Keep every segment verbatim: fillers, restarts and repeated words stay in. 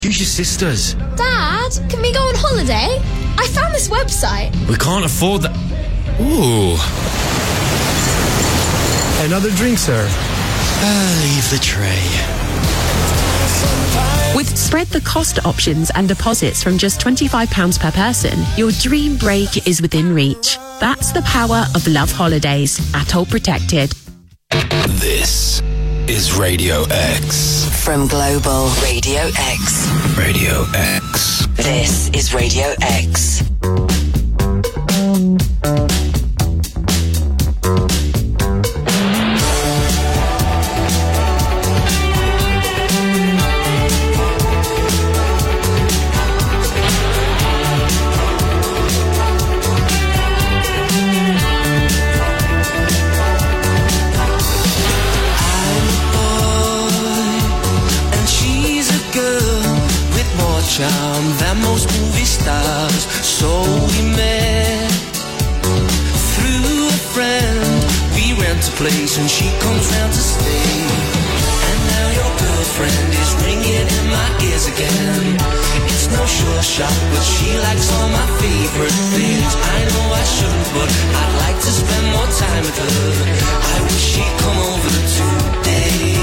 Use your sisters. Dad, can we go on holiday? I found this website. We can't afford that. Ooh. Another drink, sir. Uh, leave the tray. With spread the cost options and deposits from just twenty-five pounds per person, your dream break is within reach. That's the power of Love Holidays. Atoll protected. This is Radio X. From Global Radio X. Radio X. This is Radio X. Charm than most movie stars, so we met through a friend. We rent a place and she comes round to stay. And now your girlfriend is ringing in my ears again. It's no sure shot, but she likes all my favorite things. I know I shouldn't, but I'd like to spend more time with her. I wish she'd come over today.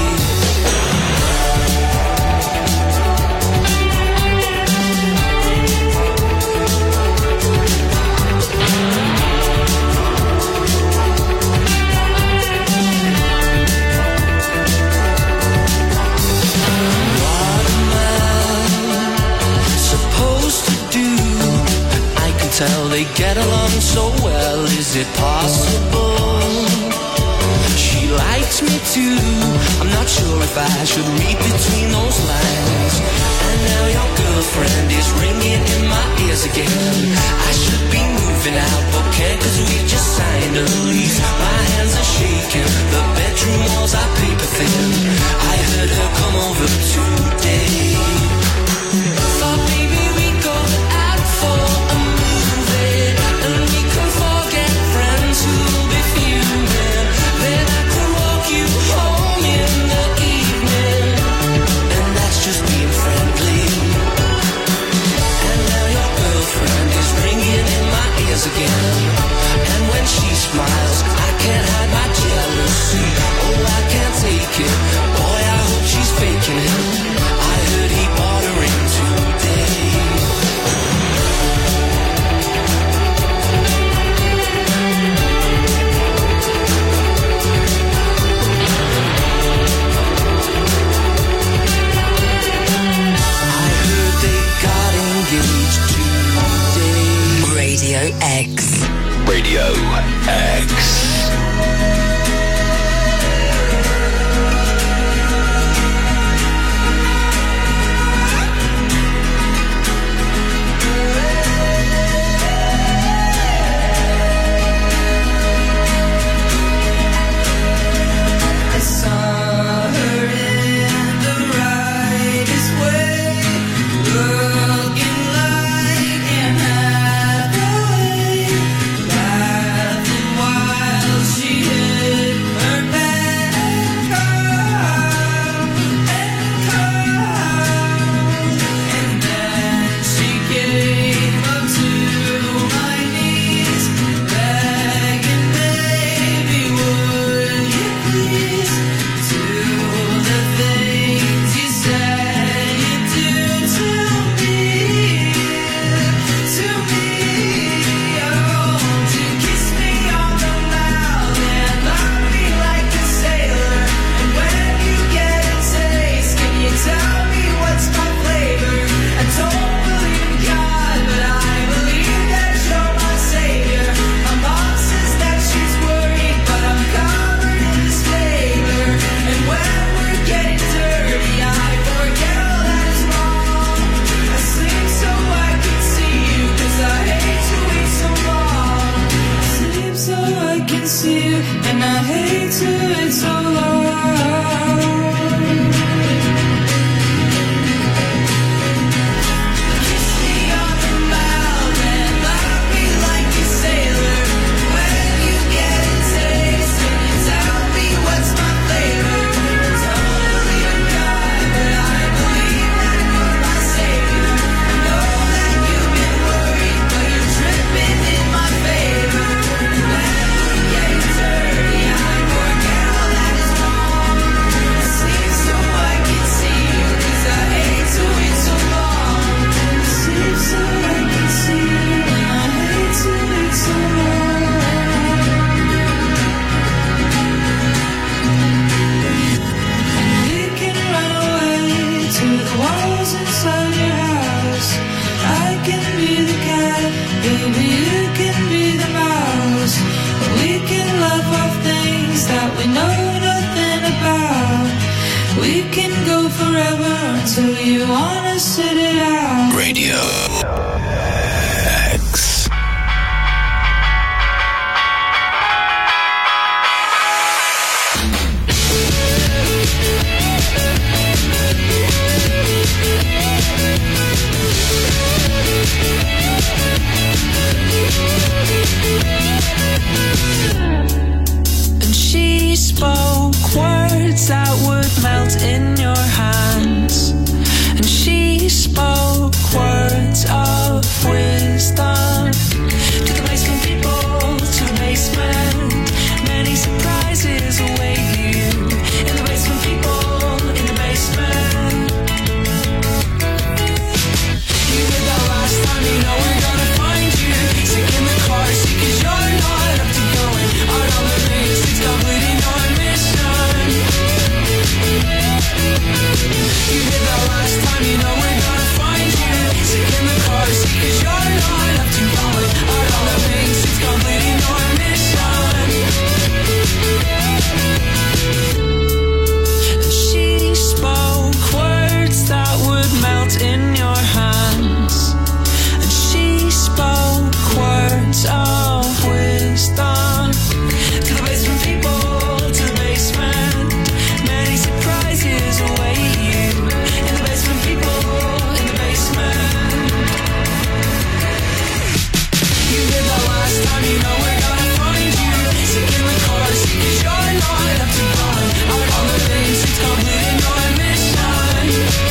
Tell they get along so well, is it possible? She likes me too, I'm not sure if I should read between those lines. And now your girlfriend is ringing in my ears again. I should be moving out, but can't cause we just signed a lease. My hands are shaking, the bedroom walls are paper thin. I heard her come over today. Thought maybe we'd go out for a who'll be fuming. Then I could walk you home in the evening. And that's just being friendly. And now your girlfriend is ringing in my ears again. And when she smiles, I can't hide my jealousy. Oh, I can't take it. Boy, I hope she's faking him. I heard he bought a ring today. Radio X. Radio X. sit it out. Radio X. And she spoke words that would melt in your hands. And she spoke words of wisdom to the basement people, to the basement. Many surprises await you in the basement, people, in the basement. You did that last time, you know we're gonna find you sick in the car seat, cause you're not up to going out on the main streets, completing your mission. You did that last time, you know we're gonna find you sick in the car seat, cause you're not up to going out on the main streets, completing your mission. And she spoke words that would melt in your hands. And she spoke words of wisdom to the basement people, to the basement. Many surprises await you in the basement, people, in the basement. You did that last time, you know we're gonna find you sick in the car seat, cause you're not up to going out on the main streets, completing your mission.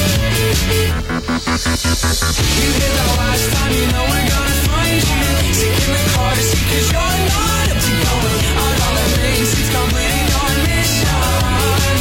You did that last time, you know we're gonna find you sick in the car seat, cause you're not up to going out on the main streets, completing your mission.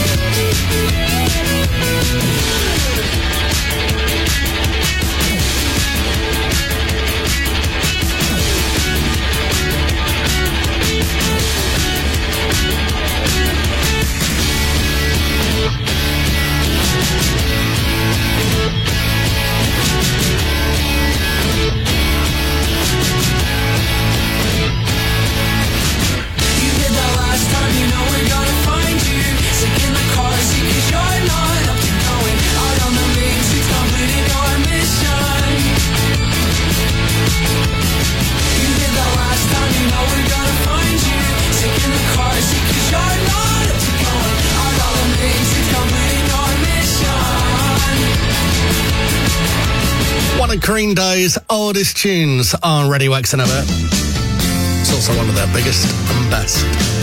You did that last time, you know we're gonna find you sick in the car seat, cause you're not up to going out on the main streets, completing your mission. You did that last time, you know we're gonna find you sick in the car seat, cause you're not up to going out on the main streets, completing your mission. One of Green Day's oldest tunes on Radio X and ever. It's also one of their biggest and best.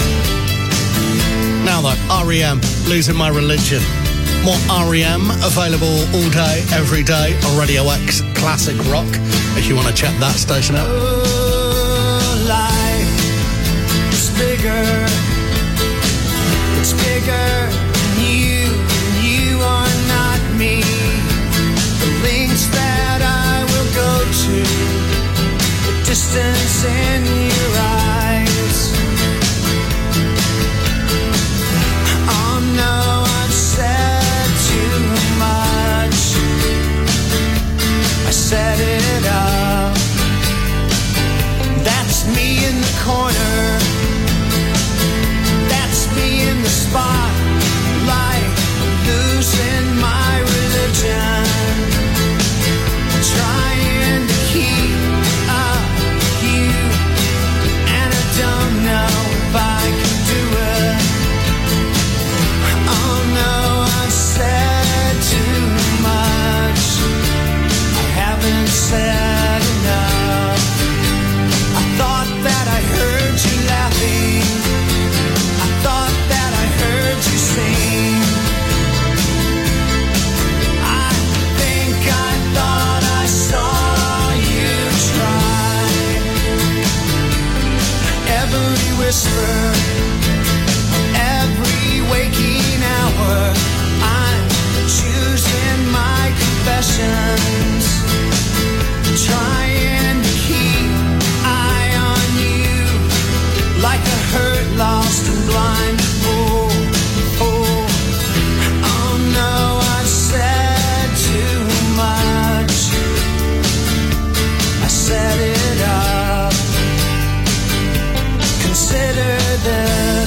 Now though, R E M, Losing My Religion. More R E M available all day, every day on Radio X Classic Rock, if you want to check that station out. Oh, life is bigger. It's bigger than you, and you are not me. The links that I will go to, the distance in your eyes. Oh no, I've said too much. I set it up. That's me in the corner. That's me in the spotlight, losing my religion. Trying to keep up with you, and I don't know if I can do it. Oh no, I've said too much. I haven't said enough. I thought that I heard you laughing. I thought that I heard you sing. I think I thought I saw you try. Every whisper, every waking hour, I'm choosing my confessions, trying to keep eye on you, like a hurt, lost and blind fool. Oh, oh no, I've said too much. I set it up. Consider this.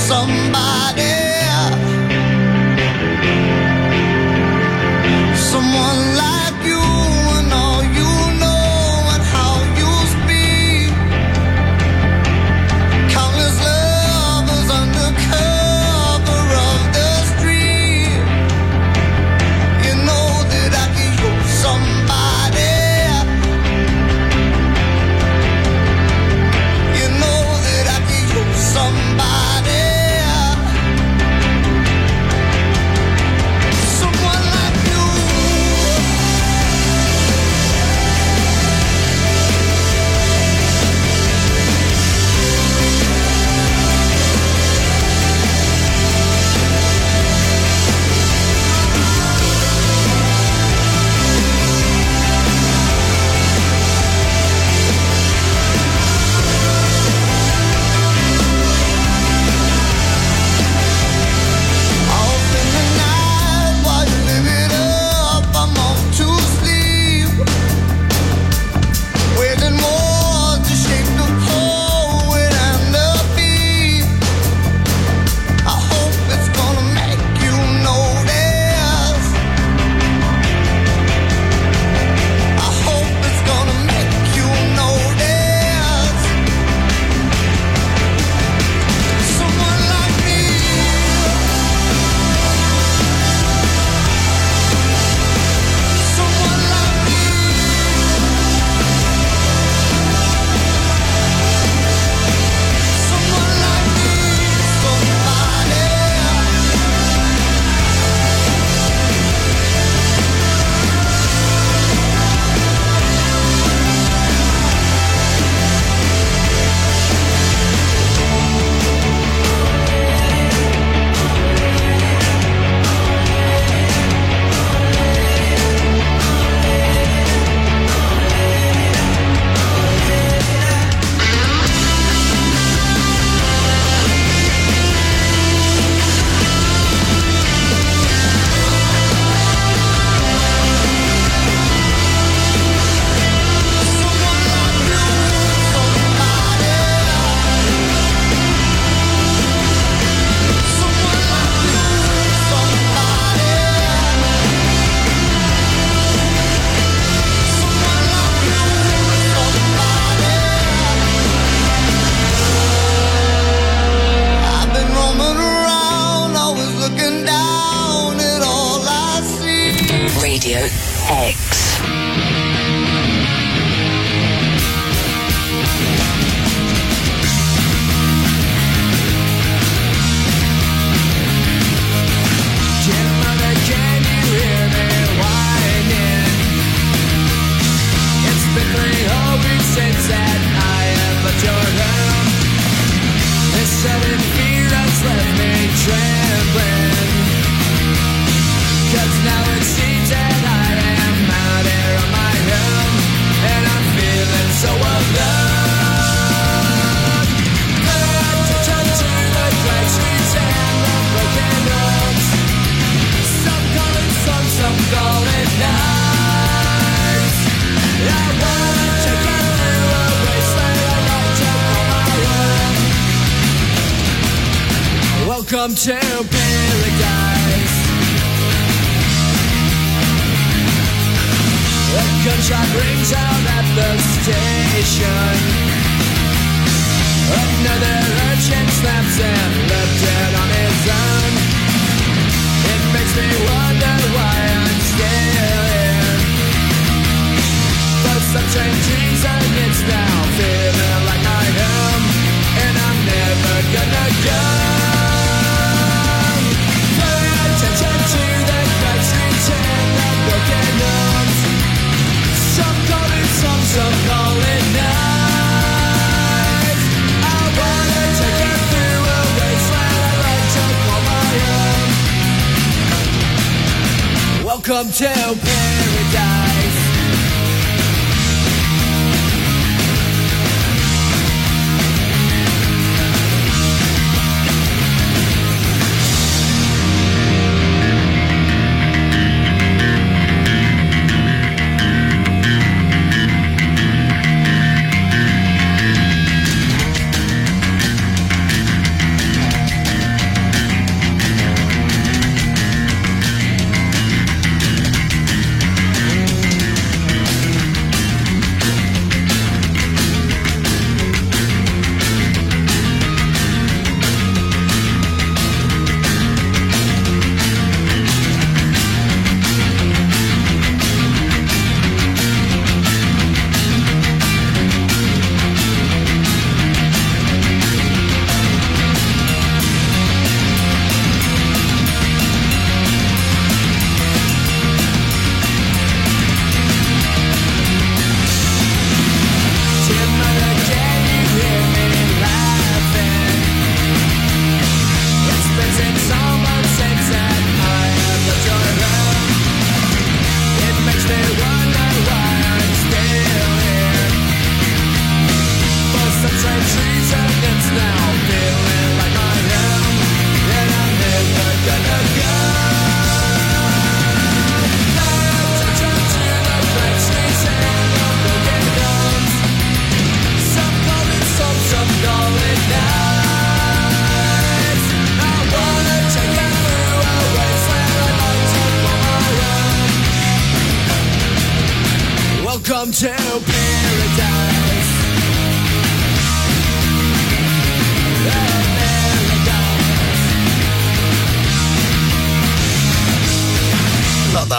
somebody, someone like you and all you know and how you speak. Countless lovers under cover of the street. You know that I could use somebody. You know that I could use somebody. Someone like you. Off in the night while you live it up, I'm off to sleep. Waiting more to shape the poet and the beat. I hope it's gonna make you notice. I hope it's gonna make you notice. Someone like me. Someone like me. Someone like me. Somebody. I've been roaming around, always looking down at all I see. Radio X. Dear mother, can you hear me whining? It's been three whole weeks since that I have left your room. This sudden fear has left me trembling. 'Cause now it seems that I am out here on my own, and I'm feeling so alone. Attention to the great streets and the broken roads. Some call it sun, some call it night. I wanna take you through a wasteland I like to call my own. Welcome to paradise. A gunshot rings out at the station. Another urchin snaps and left dead on his own. It makes me wonder why I'm still here. But some strange reason it's now feeling like my home, and I'm never gonna go. Pay attention to the crowd streets and the broken homes. Some call it some, some call it night. I wanna take you through a wasteland I like to call my own. Welcome to paradise.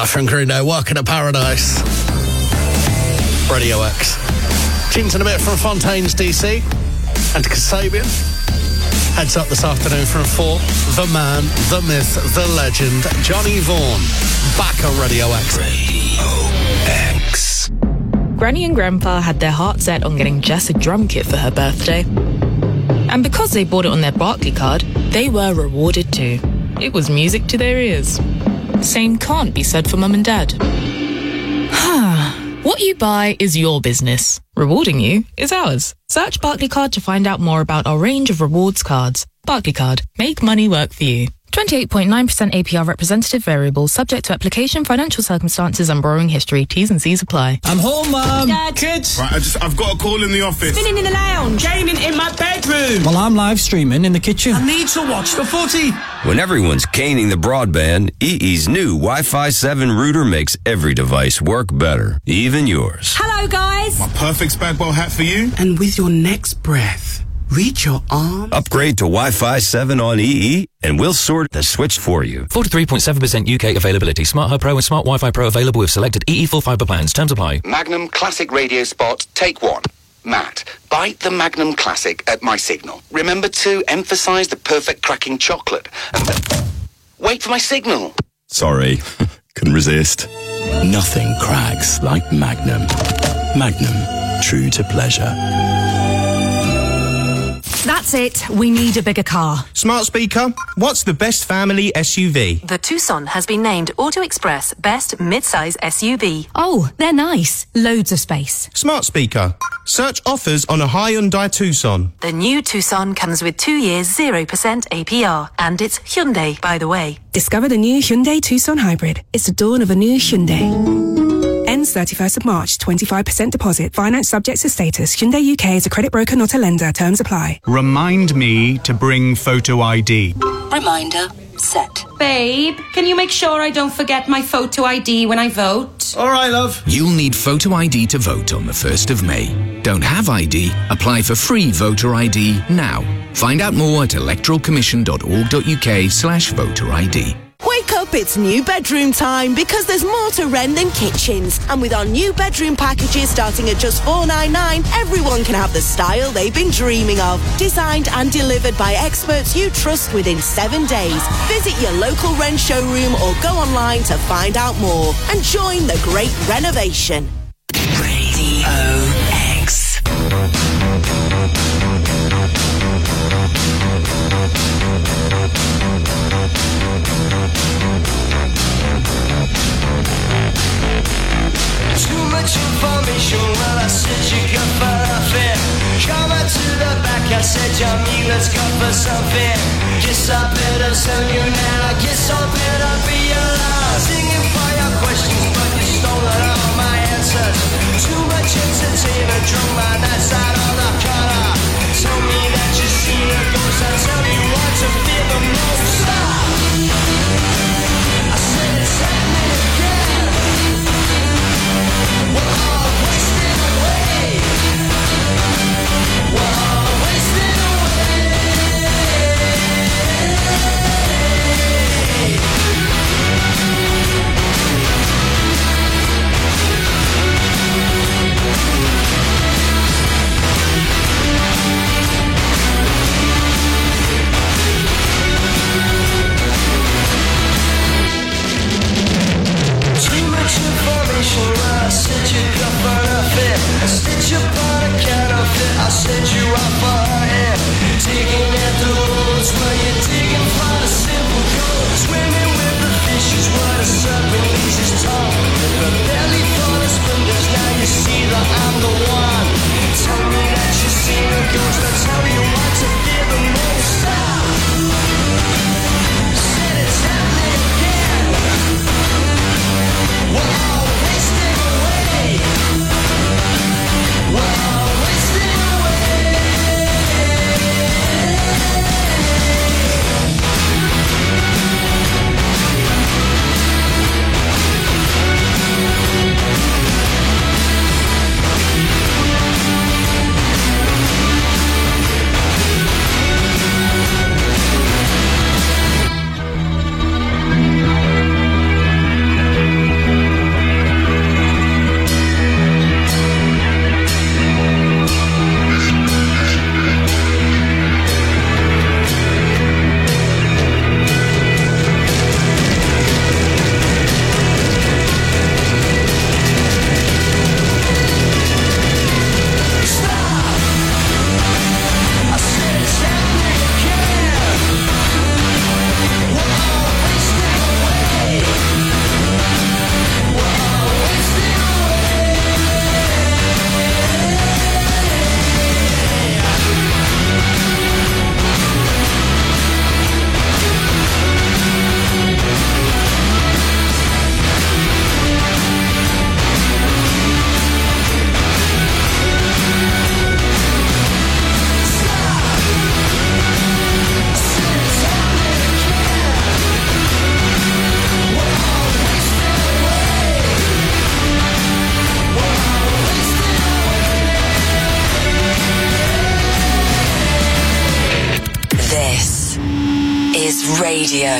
Live from Green Day, Welcome to Paradise. Radio X. Tunes in a bit from Fontaine's D C and Kasabian. Heads up this afternoon from four. The man, the myth, the legend, Johnny Vaughan. Back on Radio X. Radio X. Granny and Grandpa had their heart set on getting Jess a drum kit for her birthday. And because they bought it on their Barclay card, they were rewarded too. It was music to their ears. Same can't be said for Mum and Dad. What you buy is your business. Rewarding you is ours. Search Barclay Card to find out more about our range of rewards cards. Barclay Card. Make money work for you. twenty-eight point nine percent A P R representative variable, subject to application, financial circumstances and borrowing history. T's and C's apply. I'm home, Mum. Dad. Kids. Right, I just, I've got a call in the office. Spinning in the lounge. Gaming in my bedroom. Well, I'm live streaming in the kitchen. I need to watch the footy. When everyone's caning the broadband, E E's new Wi-Fi seven router makes every device work better, even yours. Hello, guys. My perfect Spagbol hat for you. And with your next breath, reach your arm. Upgrade to Wi-Fi seven on E E, and we'll sort the switch for you. forty-three point seven percent U K availability. Smart Hub Pro and Smart Wi-Fi Pro available with selected E E full fibre plans. Terms apply. Magnum Classic Radio Spot, take one. Matt, bite the Magnum Classic at my signal. Remember to emphasise the perfect cracking chocolate. And the... Wait for my signal. Sorry, couldn't resist. Nothing cracks like Magnum. Magnum, true to pleasure. That's it. We need a bigger car. Smart speaker, what's the best family S U V? The Tucson has been named Auto Express Best Midsize S U V. Oh, they're nice. Loads of space. Smart speaker, search offers on a Hyundai Tucson. The new Tucson comes with two years zero percent A P R. And it's Hyundai, by the way. Discover the new Hyundai Tucson Hybrid. It's the dawn of a new Hyundai. Ends thirty-first of March, twenty-five percent deposit. Finance subject to status. Hyundai U K is a credit broker, not a lender. Terms apply. Remind me to bring photo I D. Reminder set. Babe, can you make sure I don't forget my photo I D when I vote? All right, love. You'll need photo I D to vote on the first of May. Don't have I D? Apply for free voter I D now. Find out more at electoralcommission.org.uk slash voter ID. Wake up, it's new bedroom time because there's more to rent than kitchens. And with our new bedroom packages starting at just four ninety-nine, everyone can have the style they've been dreaming of. Designed and delivered by experts you trust within seven days. Visit your local Wren showroom or go online to find out more. And join the great renovation. Radio X. Too much information, well I said you got falafel. Come on to the back, I said Jamie, let's go for something. Guess I better tell you now, guess I better be alive. Singing for your questions, but you stolen all my answers. Too much entertainment, drunk my nights out on the color. Tell me that you seen a ghost, I tell you what to feel the most. I said it's happening again. We're all wasting away. We're all wasting away. is radio.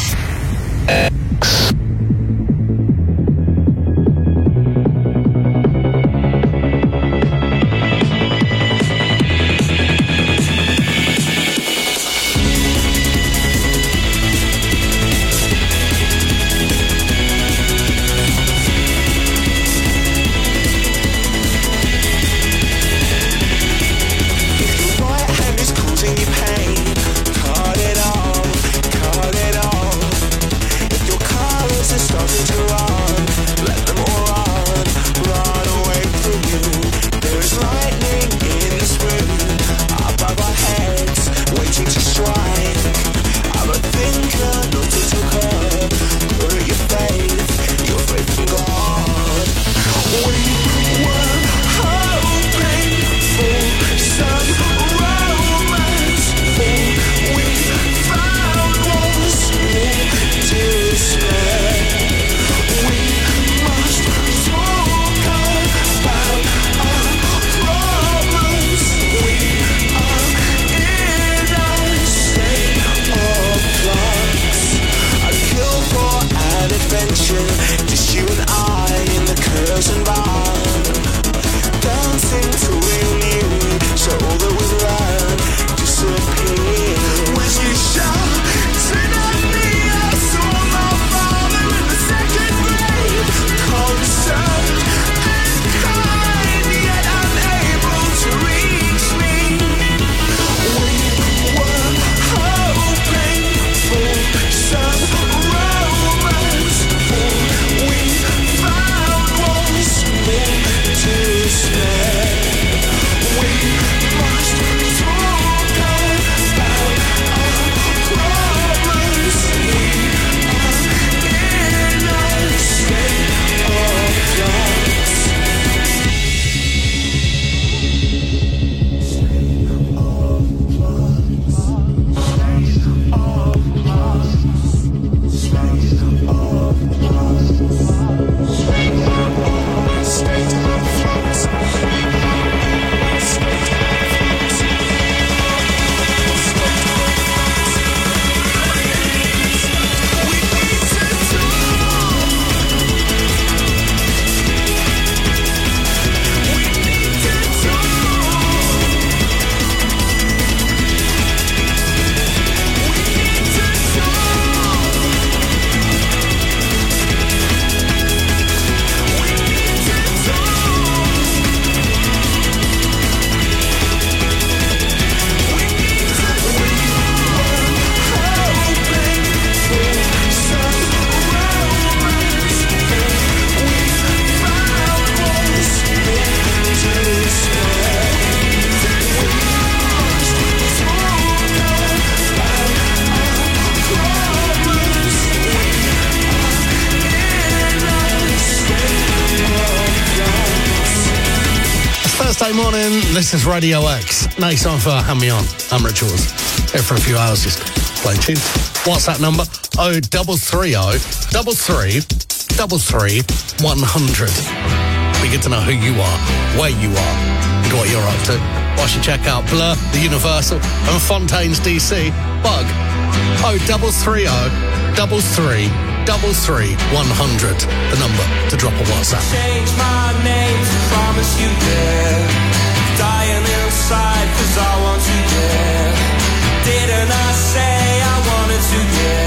Morning, this is Radio X. Nice on for Hand Me On. I'm Rich Hawes. Here for a few hours, just play tune. WhatsApp number oh double three oh double three double three one hundred. Be good to know who you are, where you are, and what you're up to. Whilst you check out Blur, The Universal, and Fontaines D C. Bug oh double three oh double three double three one hundred. The number to drop a WhatsApp. Change my name to promise you, yeah. Dying inside cause I want you, yeah. Didn't I say I wanted to,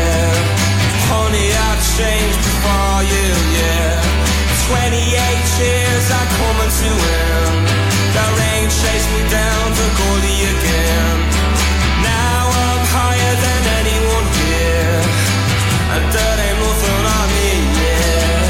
yeah. Honey, I've changed for you, yeah. twenty-eight years I coming to end. The rain chased me down to Goldie again. Now I'm higher than anyone here, and that ain't nothing I mean, yeah.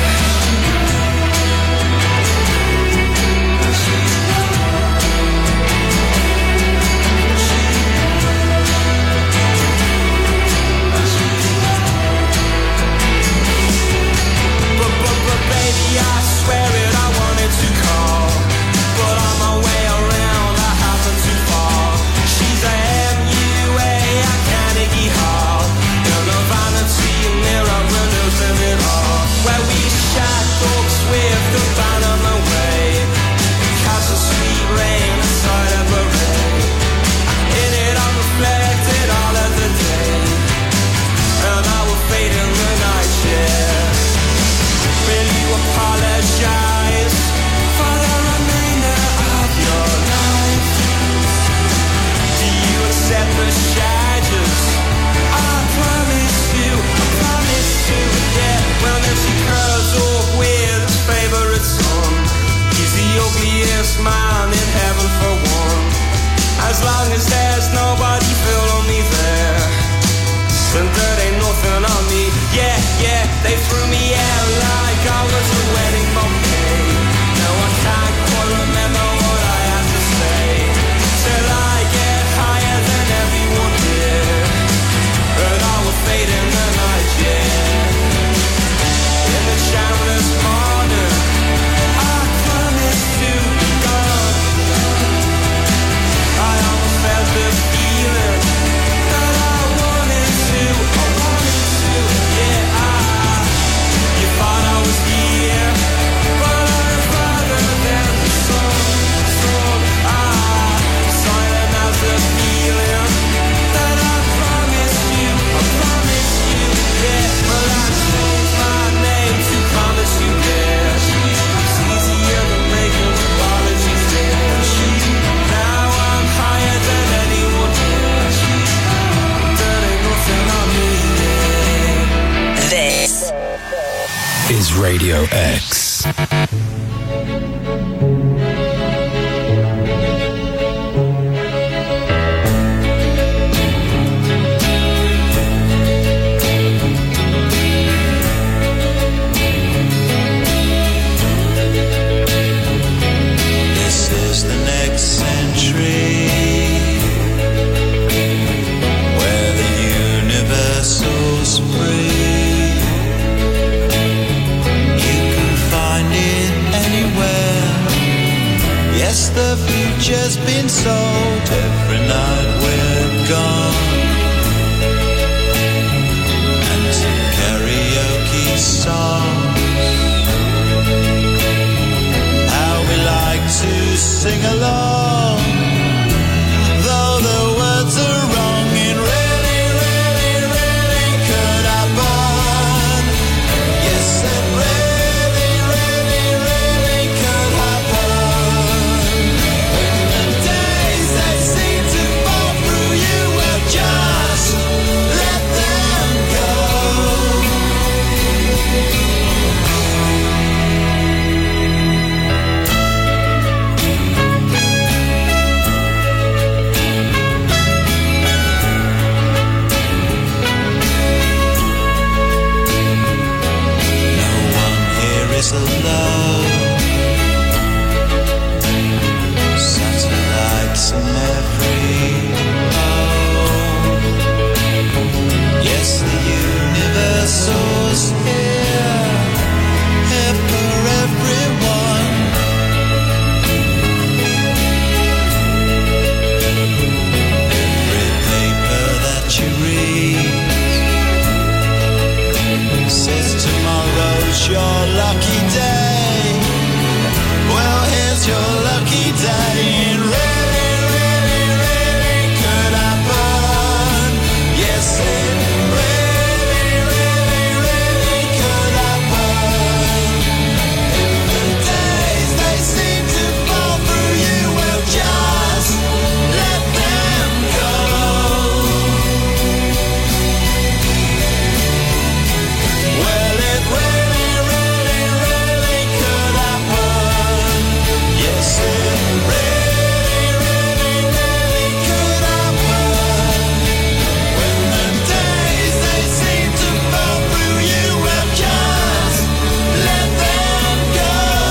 is Radio X. This is the next century, where the universal's free. You can find it anywhere. Yes, the future's been sold. Every night we're gone. And some karaoke songs. How we like to sing along, though the words are wrong. It really, really, really could happen. Yes, it really, really, really could happen. When the days that seem to fall through you, well, just let them go. Is alone. Satellites in every home. Yes, the universal's here, here for everyone. Every paper that you read says tomorrow's your lucky day. Well, here's your lucky day. It really, really, really could happen. Yes, it really, really, really could happen. If the days they seem to fall through you, well, just let them go. Well, it really, really, really could happen. Yes, it really, really, really could happen. When the days they seem to fall through you, well, just let them go.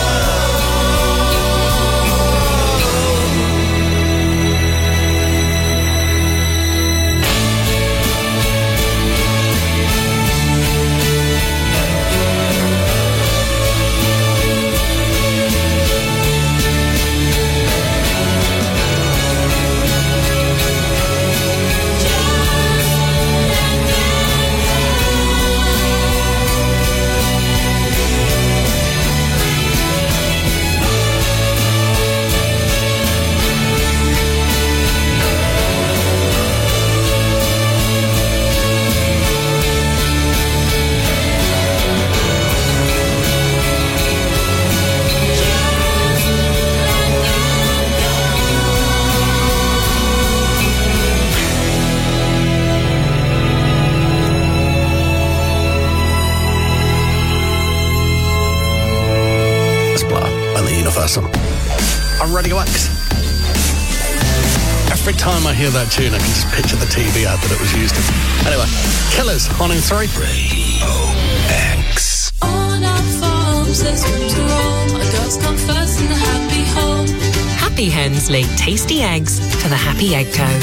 It's Blur by the Universal. On Radio X. Every time I hear that tune, I can just picture the T V ad that it was used in. Anyway, Killers on in three. Radio X. On our farms, there's room to roam. Our girls come first in the happy home. Happy hens lay tasty eggs for the Happy Egg Co.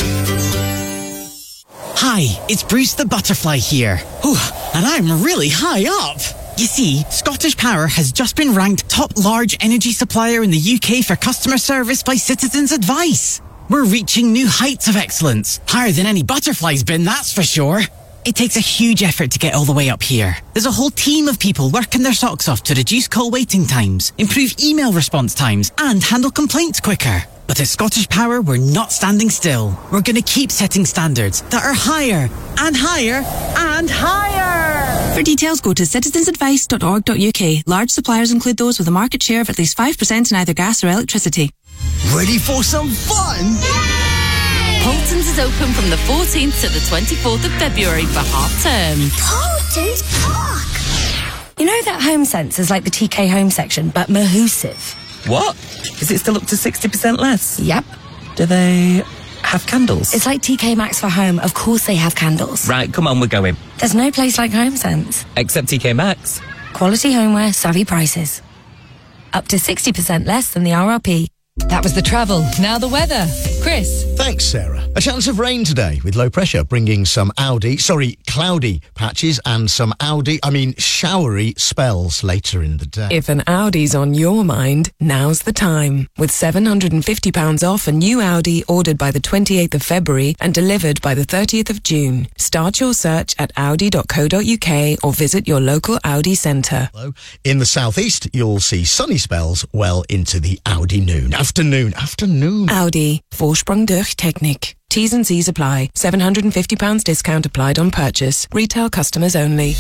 Hi, it's Bruce the Butterfly here. Whew, and I'm really high up. You see, Scottish Power has just been ranked top large energy supplier in the U K for customer service by Citizens Advice. We're reaching new heights of excellence. Higher than any butterfly's been, that's for sure. It takes a huge effort to get all the way up here. There's a whole team of people working their socks off to reduce call waiting times, improve email response times, and handle complaints quicker. But at Scottish Power, we're not standing still. We're going to keep setting standards that are higher and higher and higher. For details, go to citizens advice dot org dot U K. Large suppliers include those with a market share of at least five percent in either gas or electricity. Ready for some fun? Polton's is open from the fourteenth to the twenty-fourth of February for half term. Polton's Park! You know that Home Sense is like the T K Home section, but Mahusive. What? Is it still up to sixty percent less? Yep. Do they have candles? It's like T K Maxx for home. Of course they have candles. Right, come on, we're going. There's no place like Home Sense. Except T K Maxx. Quality homeware, savvy prices. Up to sixty percent less than the R R P. That was the travel. Now the weather. Chris. Thanks, Sarah. A chance of rain today with low pressure bringing some Audi, sorry, cloudy patches and some Audi, I mean showery spells later in the day. If an Audi's on your mind, now's the time. With seven hundred fifty pounds off a new Audi ordered by the twenty-eighth of February and delivered by the thirtieth of June. Start your search at audi dot co dot uk or visit your local Audi centre. In the southeast, you'll see sunny spells well into the Audi noon. Afternoon, afternoon. Audi. Vorsprung durch Technik. T's and C's apply. seven hundred fifty pounds discount applied on purchase. Retail customers only.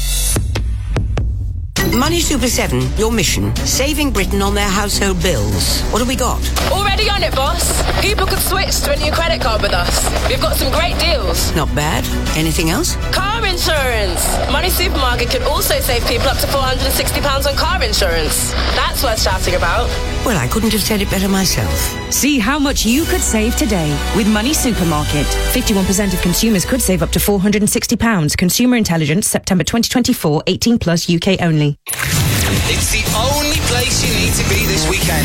Money Super seven, your mission, saving Britain on their household bills. What have we got? Already on it, boss. People could switch to a new credit card with us. We've got some great deals. Not bad. Anything else? Car insurance. Money Supermarket could also save people up to four hundred sixty pounds on car insurance. That's worth shouting about. Well, I couldn't have said it better myself. See how much you could save today with Money Supermarket. fifty-one percent of consumers could save up to four hundred sixty pounds. Consumer Intelligence, September twenty twenty-four, eighteen plus, U K only. It's the only place you need to be this weekend.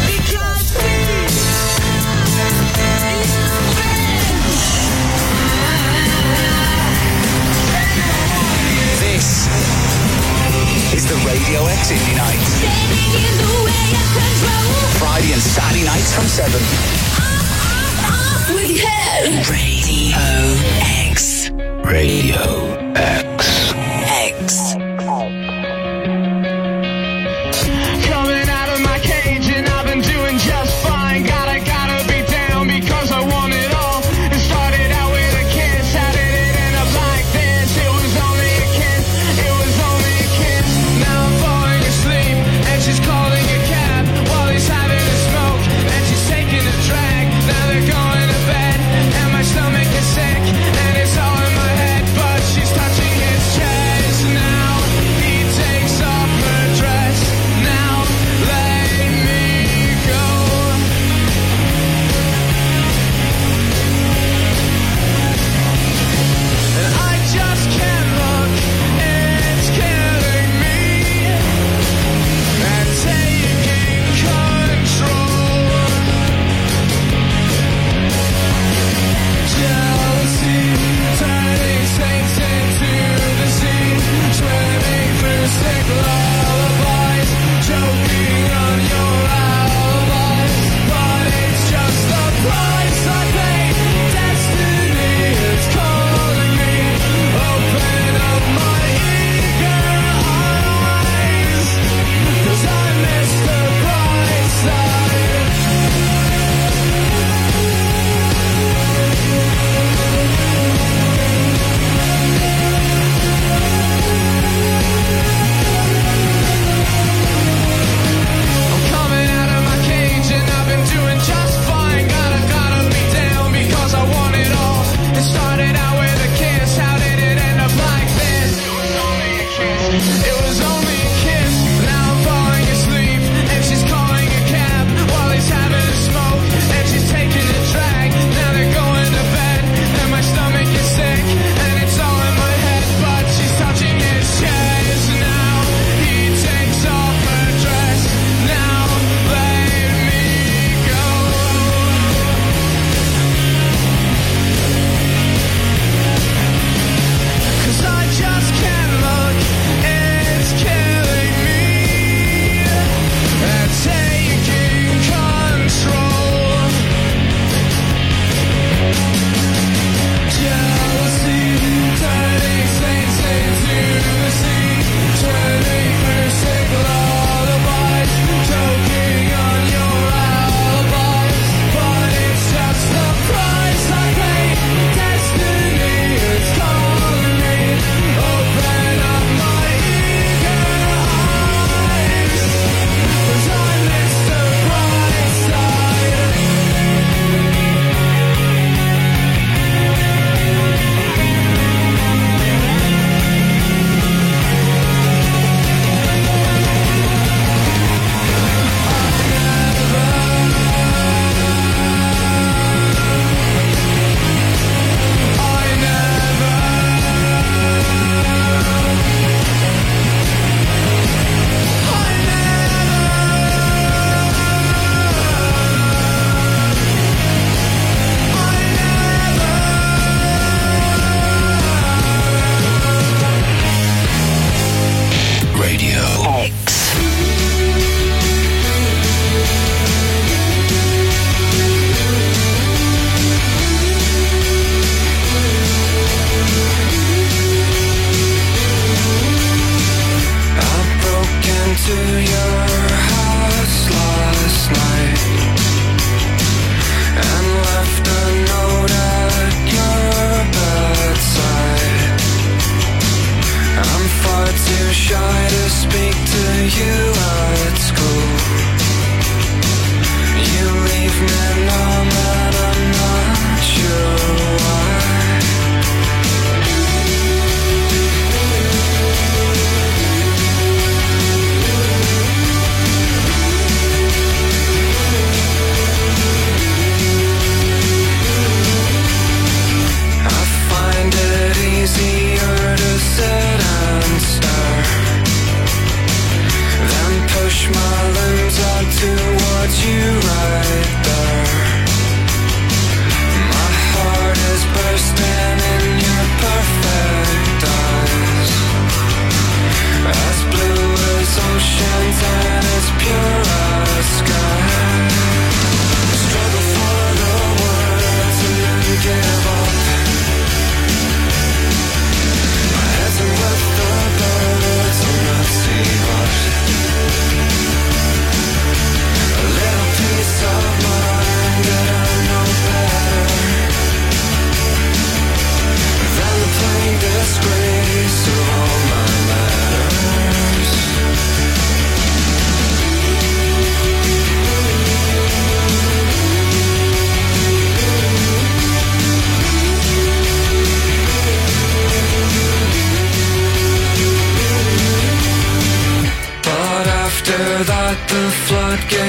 This is the Radio X Indie Night. Friday and Saturday nights from seven. Radio X. Radio X. X. Coming out of my cage and I've been doing just fine. Gotta, gotta be down because I want it all. It started out with a kiss. How did it end up like this? It was only a kiss. It was only a kiss. Now I'm falling asleep and she's calling a cab while he's having a smoke and she's taking a drag. Now they're going to bed and my stomach is sick and it's all in my head, but she's touching his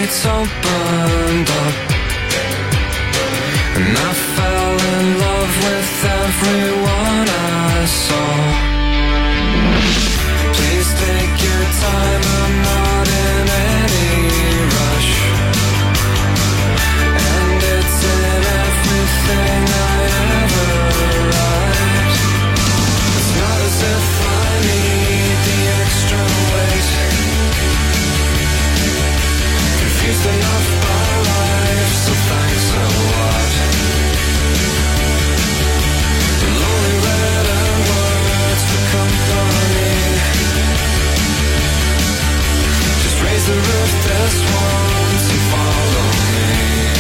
streets all burned up, and I fell in love with everyone I saw. Please take your time, I'm not in any rush, and it's in everything I ever write. It's not as if I need the extra weight, confused enough by life, so thanks a lot. The lonely red and words for company. Just raise the roof this once and follow me.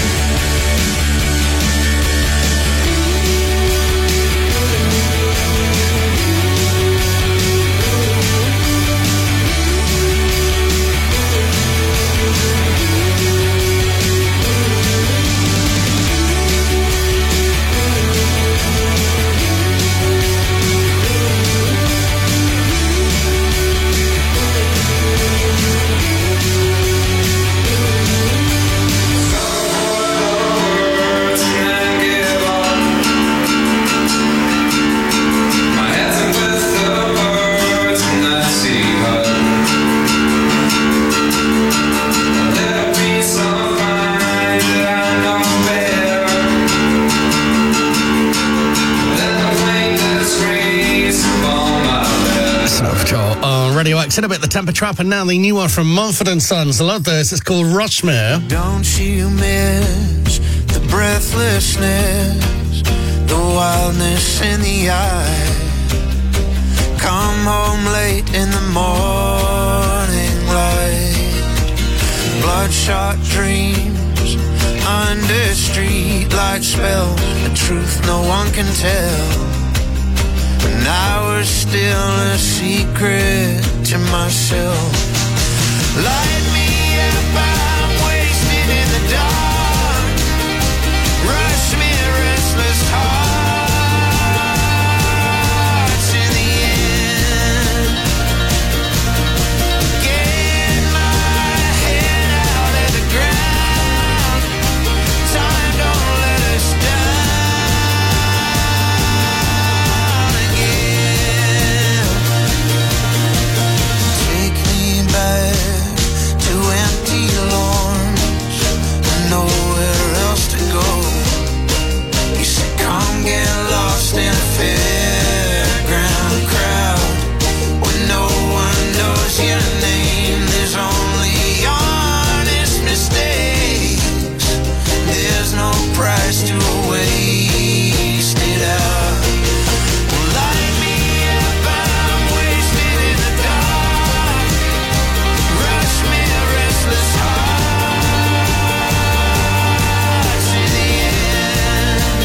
Radio X in a bit, the Temper Trap, and now the new one from Mumford and Sons. I love this. It's called Rushmere. Don't you miss the breathlessness, the wildness in the eye? Come home late in the morning light, bloodshot dreams under streetlight spells, a truth no one can tell. And I was still a secret to myself. Light me up, I'm wasted in the dark. Rush me, restless hearts in the end. Get my head out of the ground. Time don't let us down. To empty lawns and nowhere else to go. You said come get lost in a fairground crowd when no one knows your name. There's only honest mistakes. There's no price to waste it out. Light me up, I'm wasted in the dark. Rush me, restless hearts in the end.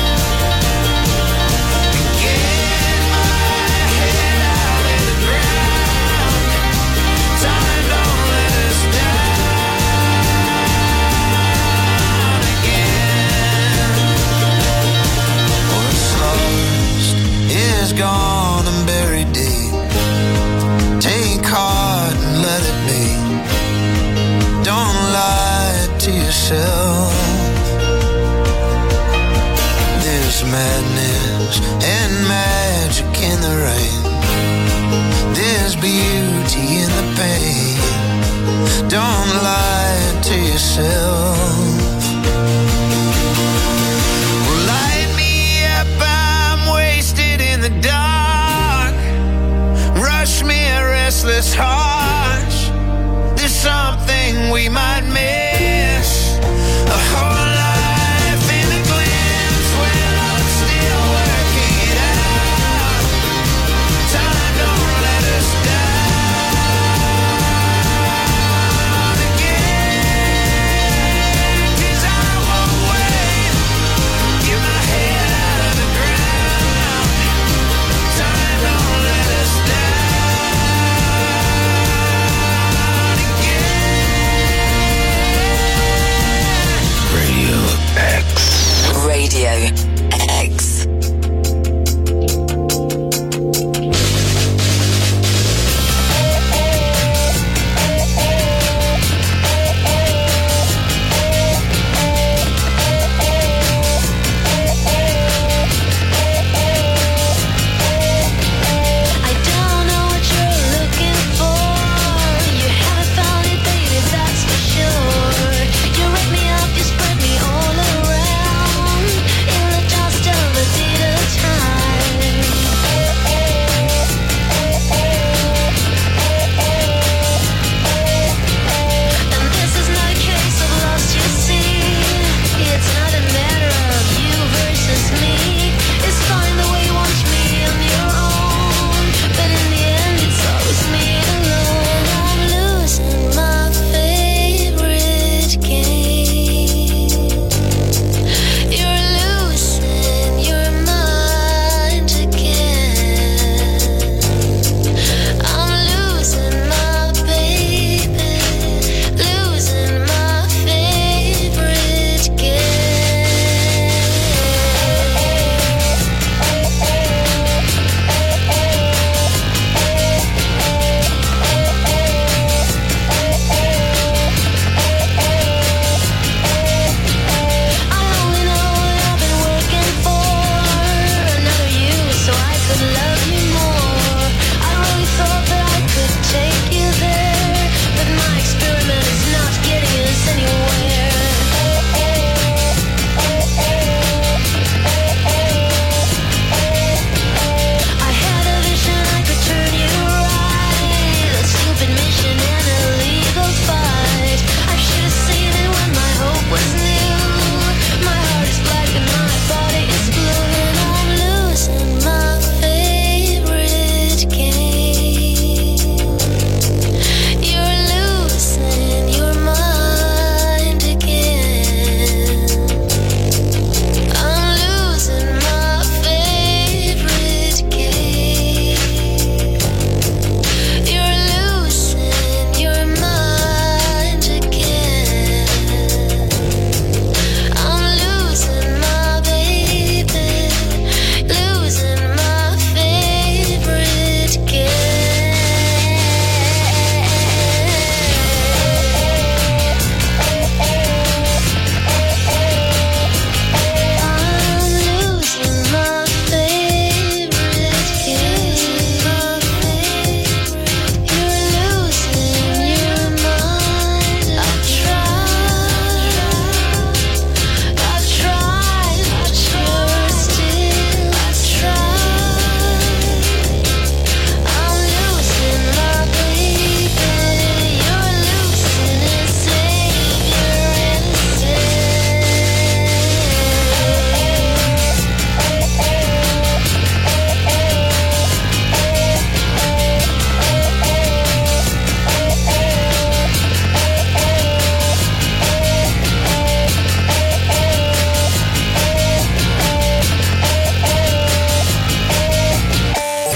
Get my head out of the ground. Time don't let us down again. What's lost is gone and buried deep. Take heart and let it be. Don't lie to yourself. There's madness and magic in the rain. There's beauty in the pain. Don't lie to yourself. Well, light me up, I'm wasted in the dark. Rush me, a restless heart. There's something we might miss. A whole life in a glimpse when I'm still working it out. Time don't let us down again.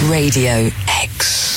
Radio X.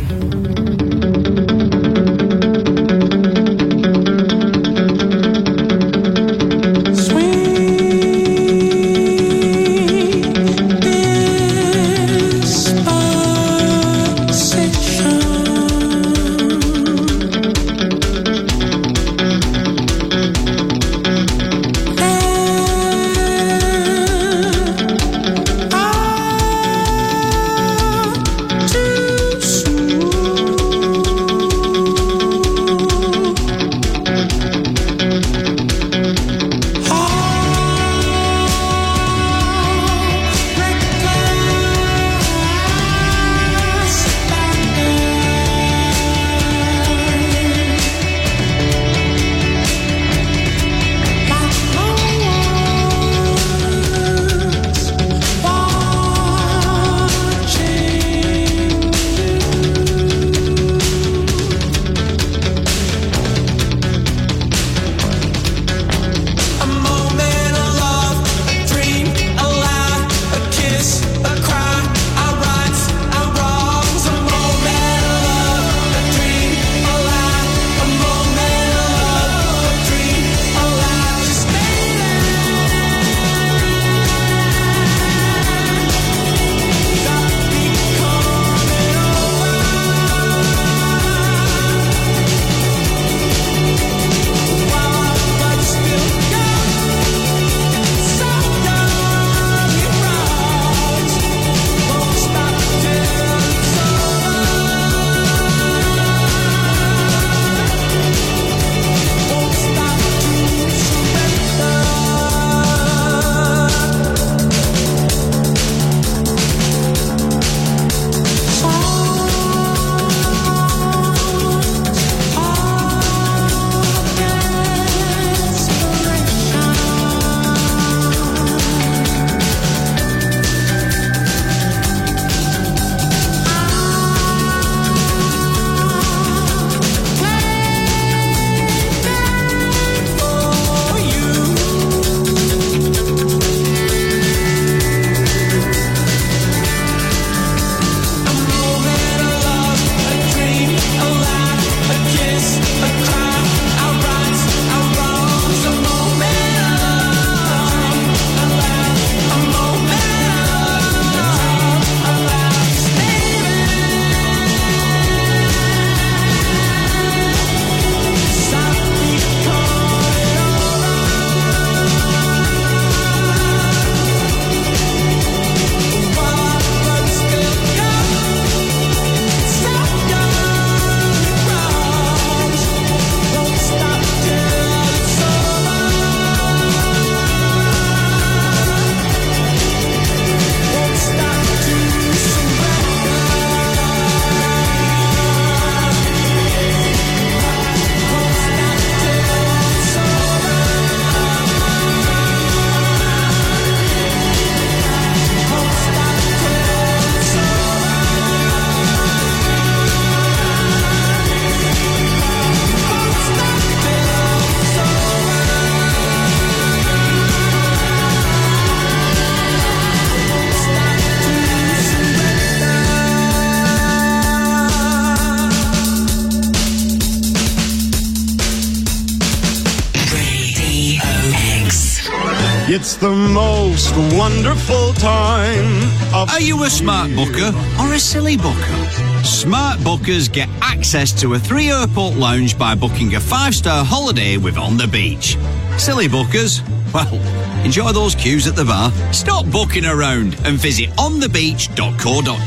It's the most wonderful time of... Are you a smart booker or a silly booker? Smart bookers get access to a three airport lounge by booking a five-star holiday with On the Beach. Silly bookers? Well, enjoy those queues at the bar. Stop booking around and visit on the beach dot co dot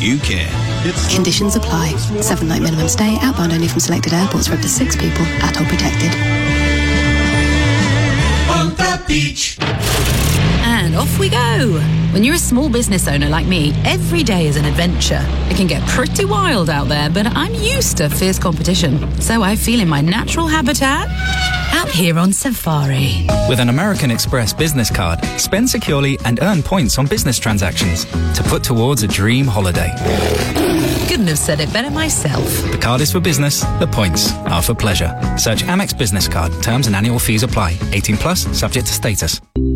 uk. Conditions apply. Seven-night minimum stay, outbound only from selected airports for up to six people, at all protected. On the beach. And off we go. When you're a small business owner like me, every day is an adventure. It can get pretty wild out there, but I'm used to fierce competition. So I feel in my natural habitat out here on safari. With an American Express business card, spend securely and earn points on business transactions to put towards a dream holiday. Couldn't have said it better myself. The card is for business, the points are for pleasure. Search Amex Business Card. Terms and annual fees apply. eighteen plus, subject to status.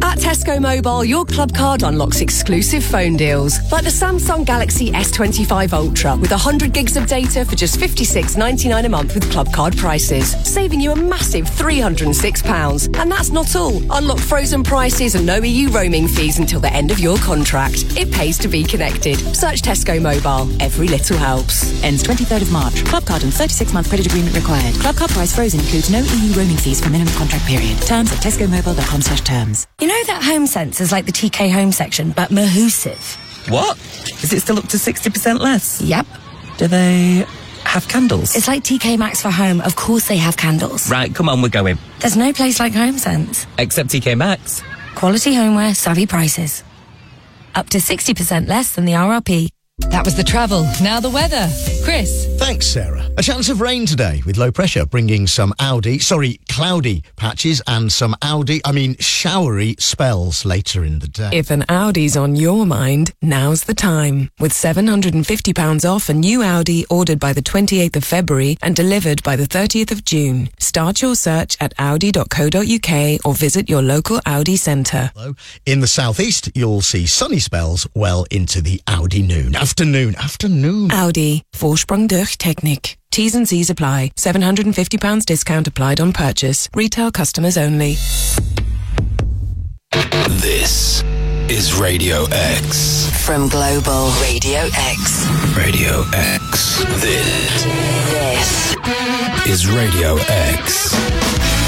At Tesco Mobile, your club card unlocks exclusive phone deals, like the Samsung Galaxy S twenty-five Ultra with one hundred gigs of data for just fifty-six ninety-nine a month with club card prices, saving you a massive three hundred six pounds. And that's not all. Unlock frozen prices and no E U roaming fees until the end of your contract. It pays to be connected. Search Tesco Mobile. Every little helps. Ends twenty-third of March. Club card and thirty-six month credit agreement required. Club card price frozen includes no E U roaming fees for minimum contract period. Terms at tescomobile dot com slash terms. You know that Home Sense is like the T K Home section, but Mahusive. What? Is it still up to sixty percent less? Yep. Do they have candles? It's like T K Maxx for home. Of course they have candles. Right, come on, we're going. There's no place like Home Sense. Except T K Maxx. Quality homeware, savvy prices. Up to sixty percent less than the R R P. That was the travel. Now the weather. Chris. Thanks, Sarah. A chance of rain today with low pressure bringing some Audi, sorry, cloudy patches and some Audi, I mean showery spells later in the day. If an Audi's on your mind, now's the time. With seven hundred fifty pounds off a new Audi ordered by the twenty-eighth of February and delivered by the thirtieth of June. Start your search at audi dot co dot uk or visit your local Audi centre. In the southeast, you'll see sunny spells well into the Audi noon. Afternoon, afternoon. Audi, Vorsprung durch Technik. T's and C's apply. seven hundred fifty pounds discount applied on purchase. Retail customers only. This is Radio X. From Global Radio X. Radio X. This, this is Radio X.